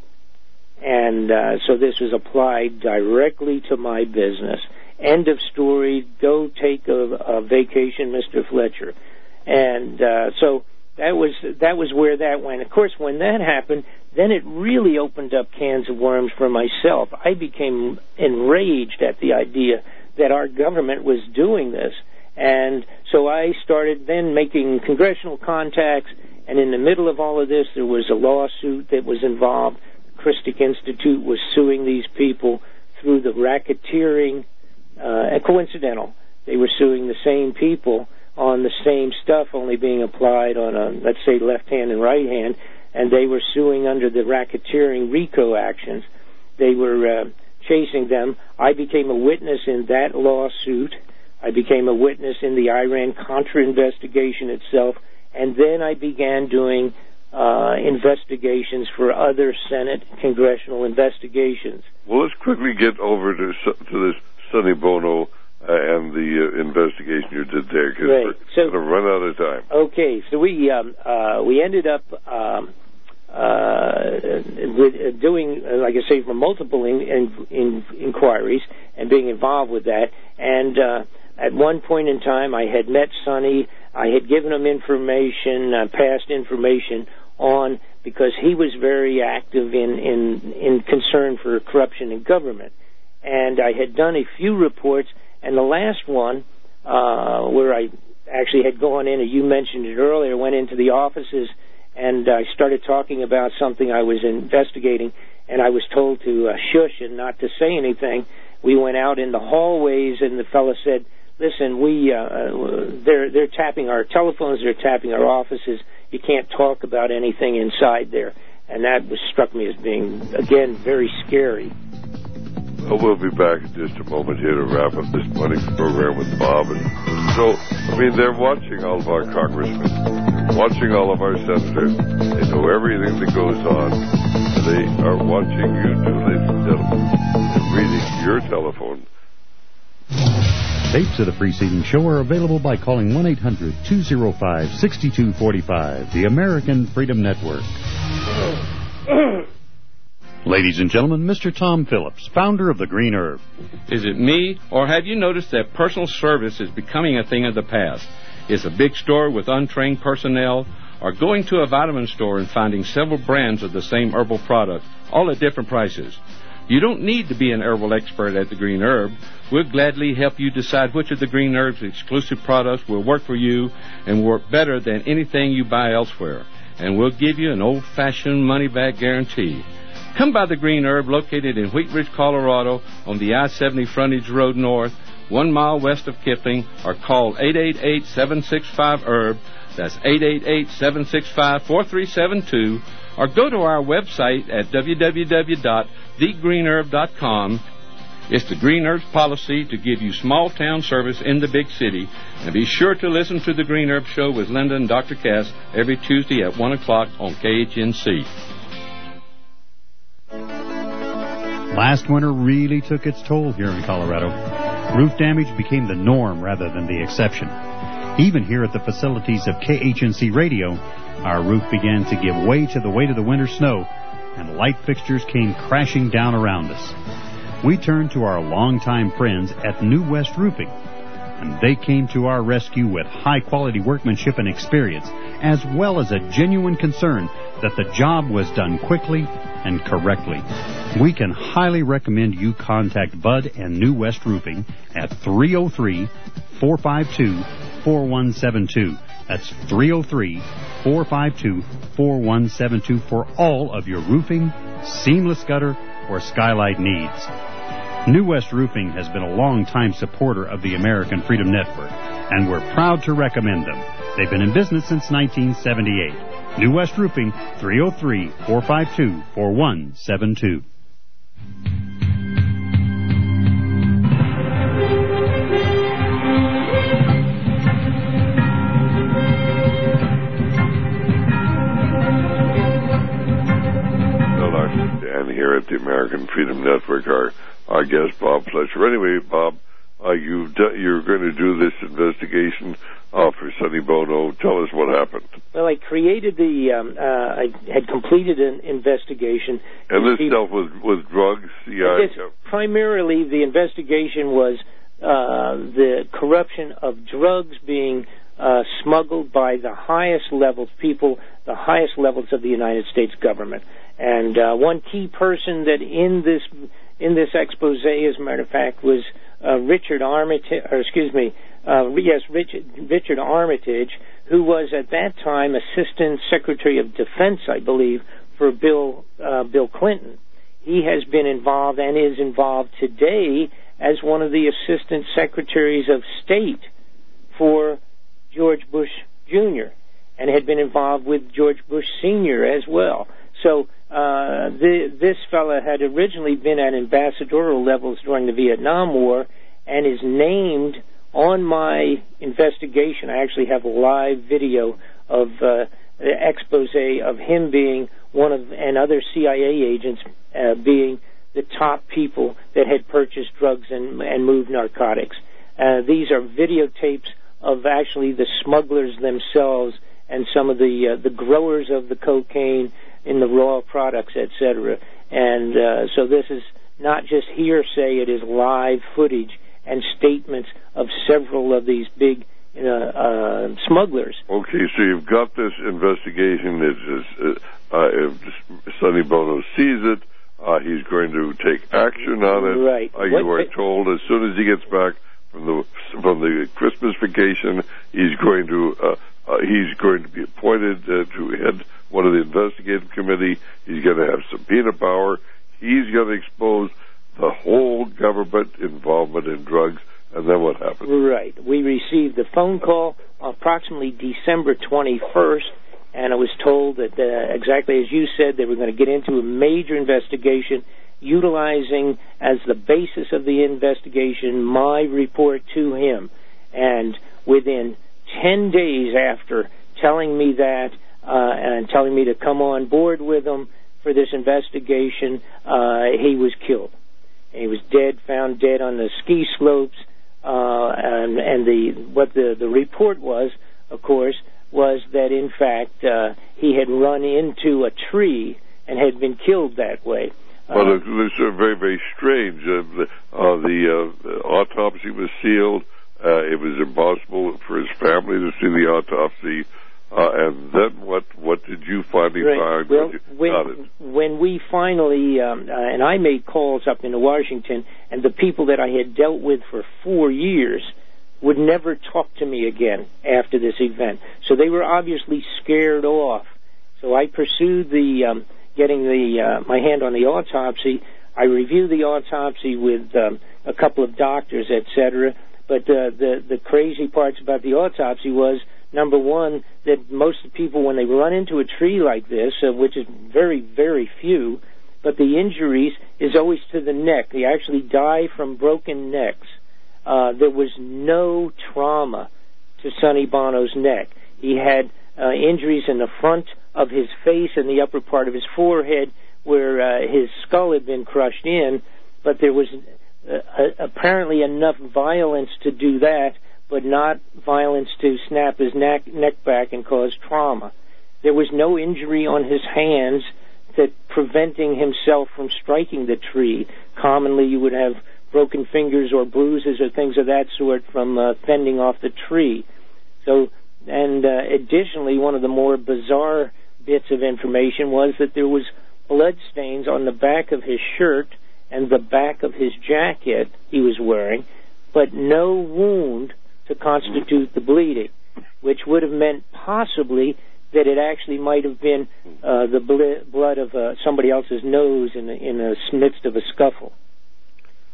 And uh, so this was applied directly to my business. End of story. Go take a, a vacation, Mister Fletcher. And uh, so that was that was where that went. Of course, when that happened, then it really opened up cans of worms for myself. I became enraged at the idea that our government was doing this. And so I started then making congressional contacts, and in the middle of all of this, there was a lawsuit that was involved. Christic Institute was suing these people through the racketeering, uh, and coincidental. They were suing the same people on the same stuff, only being applied on, a, let's say, left hand and right hand, and they were suing under the racketeering RICO actions. They were uh, chasing them. I became a witness in that lawsuit. I became a witness in the Iran-Contra investigation itself, and then I began doing uh, investigations for other Senate congressional investigations. Well, let's quickly get over to to this Sonny Bono uh, and the uh, investigation you did there, because right. we're so, going to run out of time. Okay, so we um, uh, we ended up um, uh, with doing, like I say, for multiple in, in, in inquiries and being involved with that, and uh, at one point in time, I had met Sonny. I had given him information, uh, past information on, because he was very active in, in, in concern for corruption in government. And I had done a few reports, and the last one, uh, where I actually had gone in, and you mentioned it earlier, went into the offices, and I started talking about something I was investigating, and I was told to uh, shush and not to say anything. We went out in the hallways, and the fellow said, listen, we uh, they're they're tapping our telephones, they're tapping our offices. You can't talk about anything inside there, and that was struck me as being, again, very scary. Well, we'll be back in just a moment here to wrap up this morning's program with Bob. And so, I mean, they're watching all of our congressmen, watching all of our senators. They know everything that goes on. They are watching you too, ladies and gentlemen, and reading your telephone. Tapes of the preceding show are available by calling one eight hundred two oh five six two four five, the American Freedom Network. Ladies and gentlemen, Mister Tom Phillips, founder of the Green Herb. Is it me, or have you noticed that personal service is becoming a thing of the past? Is a big store with untrained personnel, or going to a vitamin store and finding several brands of the same herbal product, all at different prices? You don't need to be an herbal expert at the Green Herb. We'll gladly help you decide which of the Green Herb's exclusive products will work for you and work better than anything you buy elsewhere. And we'll give you an old-fashioned money-back guarantee. Come by the Green Herb, located in Wheat Ridge, Colorado, on the I seventy Frontage Road North, one mile west of Kipling, or call eight eight eight, seven six five, herb. That's eight eight eight, seven six five, four three seven two. Or go to our website at w w w dot the green herb dot com. It's the Green Herb's policy to give you small-town service in the big city. And be sure to listen to the Green Herb Show with Linda and Doctor Cass every Tuesday at one o'clock on K H N C. Last winter really took its toll here in Colorado. Roof damage became the norm rather than the exception. Even here at the facilities of K H N C Radio, our roof began to give way to the weight of the winter snow, and light fixtures came crashing down around us. We turned to our longtime friends at New West Roofing, and they came to our rescue with high-quality workmanship and experience, as well as a genuine concern that the job was done quickly and correctly. We can highly recommend you contact Bud and New West Roofing at three oh three, four five two, four one seven two. That's three oh three, four five two, four one seven two for all of your roofing, seamless gutter, or skylight needs. New West Roofing has been a long-time supporter of the American Freedom Network, and we're proud to recommend them. They've been in business since nineteen seventy-eight. New West Roofing, three oh three, four five two, four one seven two. Here at the American Freedom Network, our our guest Bob Fletcher. Anyway, Bob, uh, you've do, you're going to do this investigation uh, for Sonny Bono. Tell us what happened. Well, I created the. Um, uh, I had completed an investigation. And this dealt with with drugs. Yeah. This, primarily, the investigation was uh, the corruption of drugs being uh, smuggled by the highest levels, people, the highest levels of the United States government. And uh, one key person that in this in this expose, as a matter of fact, was uh, Richard Armitage, or excuse me, uh, yes, Richard, Richard Armitage, who was at that time Assistant Secretary of Defense, I believe, for Bill uh, Bill Clinton. He has been involved and is involved today as one of the Assistant Secretaries of State for George Bush Junior and had been involved with George Bush Senior as well. So uh, the, this fellow had originally been at ambassadorial levels during the Vietnam War and is named on my investigation. I actually have a live video of uh, the expose of him being one of, and other C I A agents uh, being the top people that had purchased drugs and, and moved narcotics. Uh, these are videotapes of actually the smugglers themselves and some of the uh, the growers of the cocaine in the raw products, et cetera. And uh, so this is not just hearsay, it is live footage and statements of several of these big uh, uh, smugglers. Okay, so you've got this investigation. It's, uh, uh, if Sonny Bono sees it, uh, he's going to take action on it. Right. Uh, you what, are told as soon as he gets back from the from the Christmas vacation, he's going to uh, uh, he's going to be appointed uh, to head one of the investigative committee. He's going to have subpoena power. He's going to expose the whole government involvement in drugs. And then what happened? Right. We received a phone call approximately December twenty-first, and I was told that, uh, exactly as you said, they were going to get into a major investigation utilizing as the basis of the investigation my report to him. And within ten days after telling me that, Uh, and telling me to come on board with him for this investigation, uh, he was killed. He was dead, found dead on the ski slopes, uh, and, and the what the, the report was, of course, was that, in fact, uh, he had run into a tree and had been killed that way. Well, uh, it's uh, very, very strange. Uh, the uh, the uh, autopsy was sealed. Uh, it was impossible for his family to see the autopsy. Uh, and then what? What did you finally right. find? Well, when, when, when we finally, um, uh, and I made calls up into Washington, and the people that I had dealt with for four years would never talk to me again after this event. So they were obviously scared off. So I pursued the um, getting the uh, my hand on the autopsy. I reviewed the autopsy with um, a couple of doctors, et cetera. But uh, the the crazy parts about the autopsy was, number one, that most of the people, when they run into a tree like this, uh, which is very, very few, but the injuries is always to the neck. They actually die from broken necks. Uh, there was no trauma to Sonny Bono's neck. He had uh, injuries in the front of his face and the upper part of his forehead where uh, his skull had been crushed in, but there was uh, apparently enough violence to do that, but not violence to snap his neck, neck back and cause trauma. There was no injury on his hands that preventing himself from striking the tree. Commonly, you would have broken fingers or bruises or things of that sort from uh, fending off the tree. So, and uh, additionally, one of the more bizarre bits of information was that there was blood stains on the back of his shirt and the back of his jacket he was wearing, but no wound to constitute the bleeding, which would have meant possibly that it actually might have been uh, the bl- blood of uh, somebody else's nose in the, in the midst of a scuffle.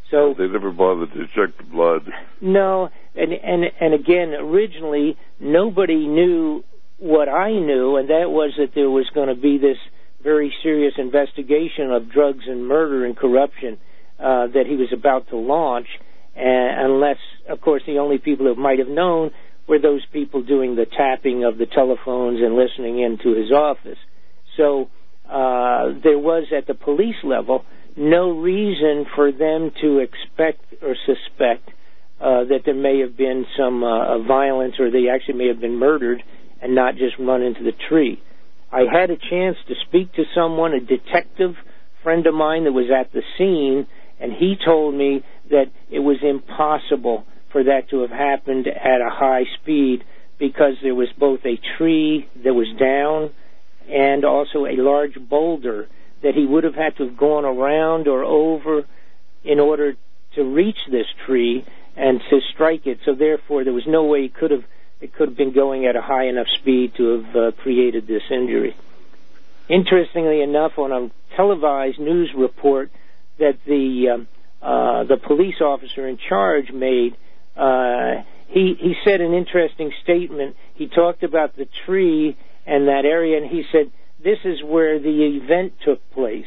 So they never bothered to check the blood. No, and and and again, originally nobody knew what I knew, and that was that there was going to be this very serious investigation of drugs and murder and corruption uh, that he was about to launch, and unless, of course, the only people that might have known were those people doing the tapping of the telephones and listening into his office. So uh, there was, at the police level, no reason for them to expect or suspect uh, that there may have been some uh, violence, or they actually may have been murdered and not just run into the tree. I had a chance to speak to someone, a detective friend of mine that was at the scene, and he told me that it was impossible for that to have happened at a high speed because there was both a tree that was down and also a large boulder that he would have had to have gone around or over in order to reach this tree and to strike it. So therefore, there was no way he could have it could have been going at a high enough speed to have uh, created this injury. Interestingly enough, on a televised news report that the um, uh, the police officer in charge made, uh, he he said an interesting statement. He talked about the tree and that area, and he said, "This is where the event took place."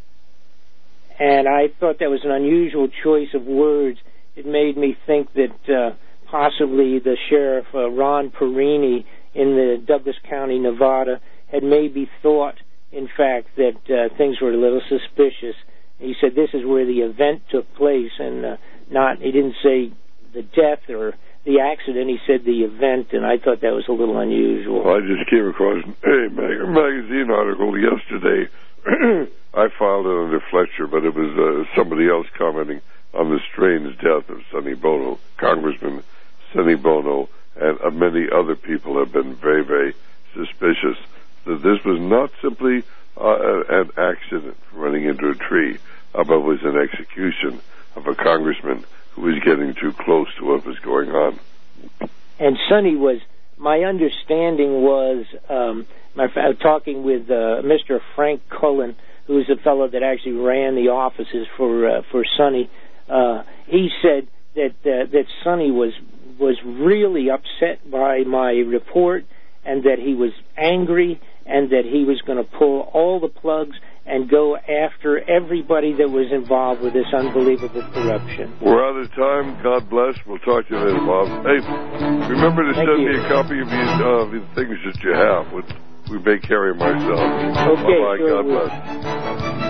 And I thought that was an unusual choice of words. It made me think that uh, possibly the sheriff, uh, Ron Perini, in the Douglas County, Nevada, had maybe thought, in fact, that uh, things were a little suspicious. He said this is where the event took place, and uh, not, he didn't say the death or the accident, he said the event, and I thought that was a little unusual. Well, I just came across a mag- magazine article yesterday. I filed it under Fletcher, but it was uh, somebody else commenting on the strange death of Sonny Bono. Congressman Sonny Bono and uh, many other people have been very, very suspicious that this was not simply uh, an accident running into a tree, uh, but was an execution of a congressman who was getting too close to what was going on. And Sonny was, my understanding was, um, my, I was talking with uh, Mister Frank Cullen, who was the fellow that actually ran the offices for uh, for Sonny. Uh, he said that uh, that Sonny was was really upset by my report, and that he was angry, and that he was going to pull all the plugs and go after everybody that was involved with this unbelievable corruption. We're out of time. God bless. We'll talk to you later, Bob. Hey, remember to Thank send you. me a copy of these, uh, these things that you have. We, we may carry myself. Okay, Bye-bye. sure God will. bless.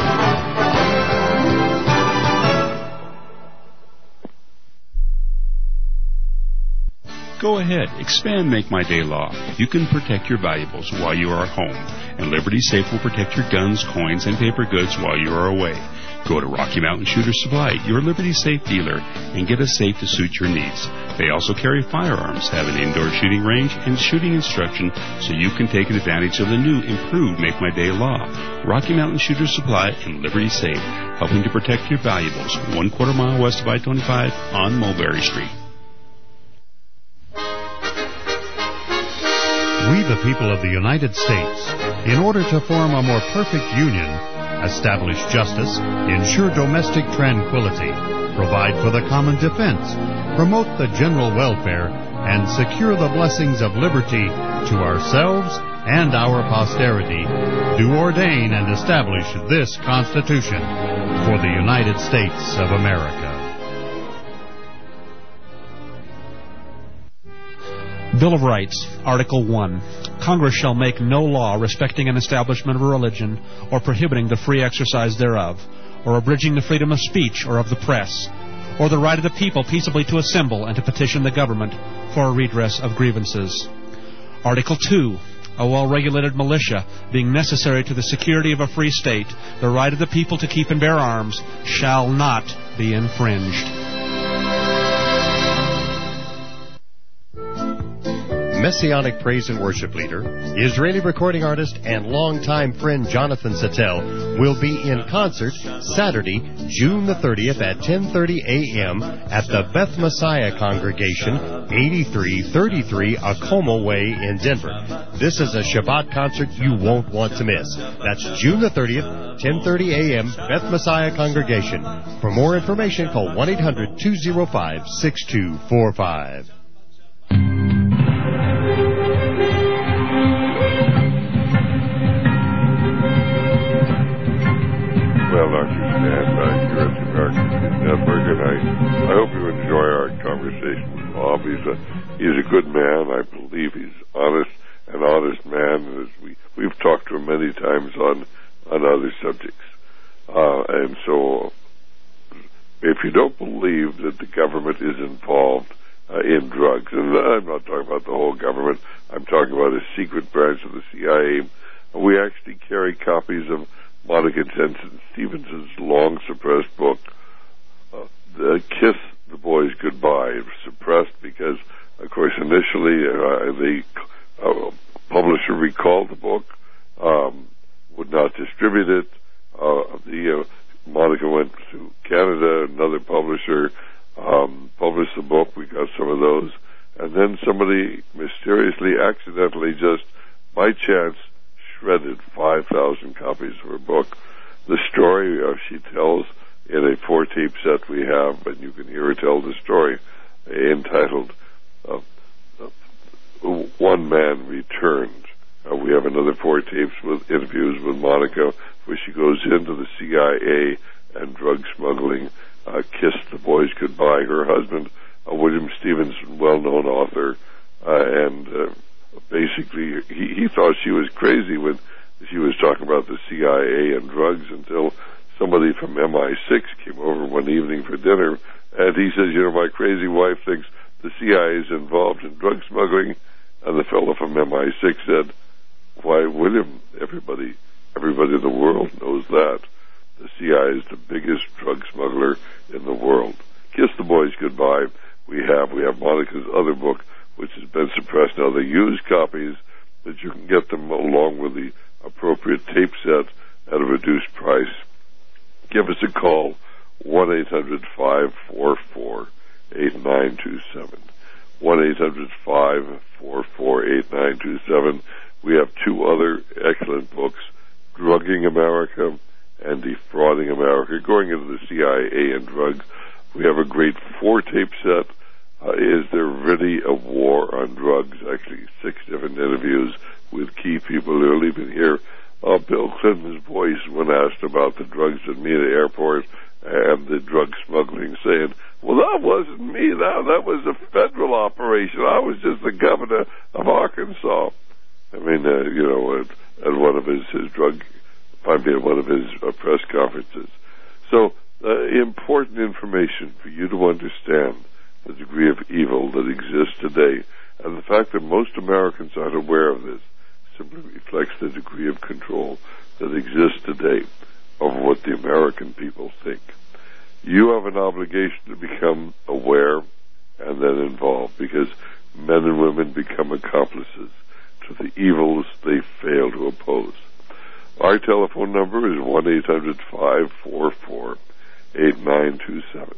Go ahead, expand Make My Day Law. You can protect your valuables while you are at home, and Liberty Safe will protect your guns, coins, and paper goods while you are away. Go to Rocky Mountain Shooter Supply, your Liberty Safe dealer, and get a safe to suit your needs. They also carry firearms, have an indoor shooting range, and shooting instruction so you can take advantage of the new improved Make My Day Law. Rocky Mountain Shooter Supply and Liberty Safe, helping to protect your valuables, one quarter mile west of I twenty-five on Mulberry Street. We, the people of the United States, in order to form a more perfect union, establish justice, ensure domestic tranquility, provide for the common defense, promote the general welfare, and secure the blessings of liberty to ourselves and our posterity, do ordain and establish this Constitution for the United States of America. Bill of Rights, Article one. Congress shall make no law respecting an establishment of a religion, or prohibiting the free exercise thereof, or abridging the freedom of speech or of the press, or the right of the people peaceably to assemble and to petition the government for a redress of grievances. Article two. A well-regulated militia, being necessary to the security of a free state, the right of the people to keep and bear arms, shall not be infringed. Messianic praise and worship leader, Israeli recording artist, and longtime friend Jonathan Sattel will be in concert Saturday, June the thirtieth at ten thirty a.m. at the Beth Messiah Congregation, eighty-three thirty-three Acoma Way in Denver. This is a Shabbat concert you won't want to miss. That's June the thirtieth, ten thirty a.m., Beth Messiah Congregation. For more information, call one eight hundred two oh five six two four five. Well, Doctor Stan, uh, here at the American Freedom Network, and I, I hope you enjoy our conversation with Bob. He's a, he's a good man. I believe he's honest, an honest man. And as we, we've talked to him many times on, on other subjects. Uh, and so, if you don't believe that the government is involved uh, in drugs, and I'm not talking about the whole government, I'm talking about a secret branch of the C I A, we actually carry copies of Monica Jensen Stevenson's long-suppressed book, uh, the Kiss the Boys Goodbye. It was suppressed because, of course, initially uh, the uh, publisher recalled the book, um, would not distribute it. Uh, the uh, Monica went to Canada, another publisher um, published the book. We got some of those. And then somebody mysteriously, accidentally, just by chance, shredded five thousand copies of her book. The story uh, she tells in a four-tape set we have, and you can hear her tell the story, uh, entitled uh, uh, One Man Returned. Uh, we have another four tapes with interviews with Monica, where she goes into the C I A and drug smuggling, uh, kissed the boys goodbye. Her husband, uh, William Stevenson, well-known author, uh, and uh, basically he, he thought she was crazy when she was talking about the C I A and drugs, until somebody from M I six came over one evening for dinner, and he says, you know, my crazy wife thinks the C I A is involved in drug smuggling. And the fellow from M I six said, why, William, everybody everybody in the world knows that. The C I A is the biggest drug smuggler in the world. Kiss the Boys Goodbye. We have we have Monica's other book, which has been suppressed. Now, they use copies, but you can get them along with the appropriate tape set at a reduced price. Give us a call, one eight hundred five four four eight nine two seven. one eight hundred five four four eight nine two seven. We have two other excellent books, Drugging America and Defrauding America, going into the C I A and drugs. We have a great four-tape set. Uh, is there really a war on drugs? Actually, six different interviews with key people. You'll even hear uh, Bill Clinton's voice when asked about the drugs at Mena Airport and the drug smuggling, saying, well, that wasn't me. That, that was a federal operation. I was just the governor of Arkansas. I mean, uh, you know, at, at one of his, his drug, probably at one of his uh, press conferences. So, uh, important information for you to understand the degree of evil that exists today. And the fact that most Americans aren't aware of this simply reflects the degree of control that exists today over what the American people think. You have an obligation to become aware and then involved, because men and women become accomplices to the evils they fail to oppose. Our telephone number is one eight hundred five four four eight nine two seven.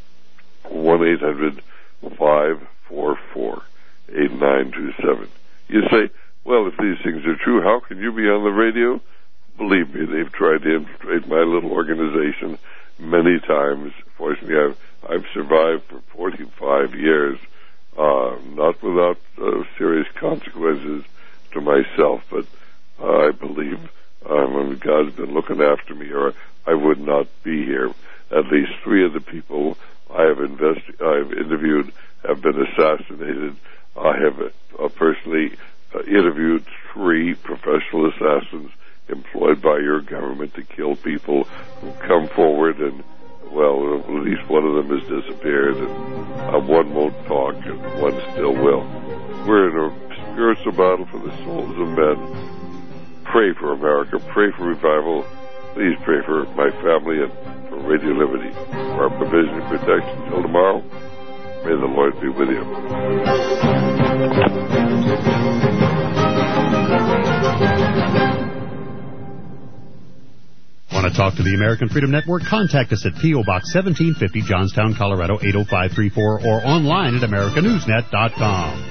one eight hundred five four four eight nine two seven. You say, well, if these things are true, how can you be on the radio? Believe me, they've tried to infiltrate my little organization many times. Fortunately, I've, I've survived for forty-five years, uh, not without uh, serious consequences to myself, but uh, I believe um, God's been looking after me, or I would not be here. At least three of the people I have investi- I've interviewed have been assassinated. I have uh, personally uh, interviewed three professional assassins employed by your government to kill people who come forward, and, well, at least one of them has disappeared, and uh, one won't talk, and one still will. We're in a spiritual battle for the souls of men. Pray for America. Pray for revival. Please pray for my family and for Radio Liberty, for our provision and protection. Till tomorrow, may the Lord be with you. Want to talk to the American Freedom Network? Contact us at P O. Box seventeen fifty, Johnstown, Colorado eight oh five three four, or online at america news net dot com.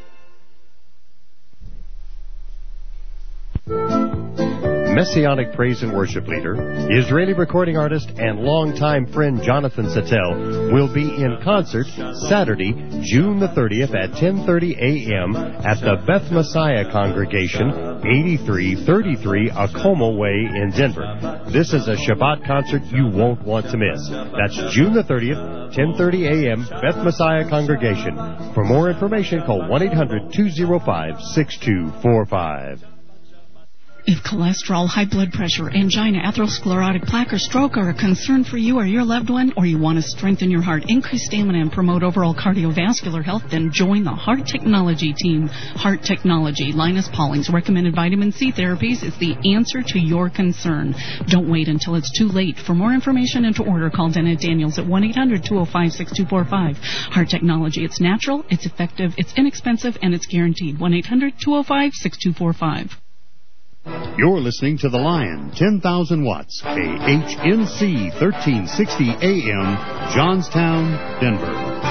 Messianic praise and worship leader, Israeli recording artist, and longtime friend Jonathan Sattel will be in concert Saturday, June the thirtieth at ten thirty a.m. at the Beth Messiah Congregation, eighty-three thirty-three Acoma Way in Denver. This is a Shabbat concert you won't want to miss. That's June the thirtieth, ten thirty a.m., Beth Messiah Congregation. For more information, call one eight hundred two oh five six two four five. If cholesterol, high blood pressure, angina, atherosclerotic plaque, or stroke are a concern for you or your loved one, or you want to strengthen your heart, increase stamina, and promote overall cardiovascular health, then join the Heart Technology team. Heart Technology, Linus Pauling's recommended vitamin C therapies, is the answer to your concern. Don't wait until it's too late. For more information and to order, call Dennett Daniels at one eight hundred two oh five six two four five. Heart Technology, it's natural, it's effective, it's inexpensive, and it's guaranteed. one eight hundred two oh five six two four five. You're listening to The Lion, ten thousand watts, K H N C, thirteen sixty A M, Johnstown, Denver.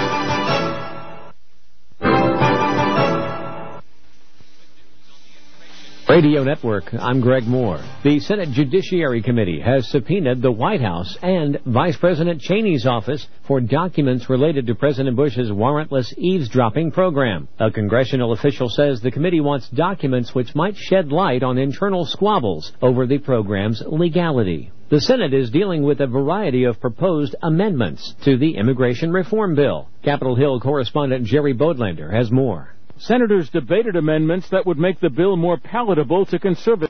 Radio Network, I'm Greg Moore. The Senate Judiciary Committee has subpoenaed the White House and Vice President Cheney's office for documents related to President Bush's warrantless eavesdropping program. A congressional official says the committee wants documents which might shed light on internal squabbles over the program's legality. The Senate is dealing with a variety of proposed amendments to the immigration reform bill. Capitol Hill correspondent Jerry Bodlander has more. Senators debated amendments that would make the bill more palatable to conservatives.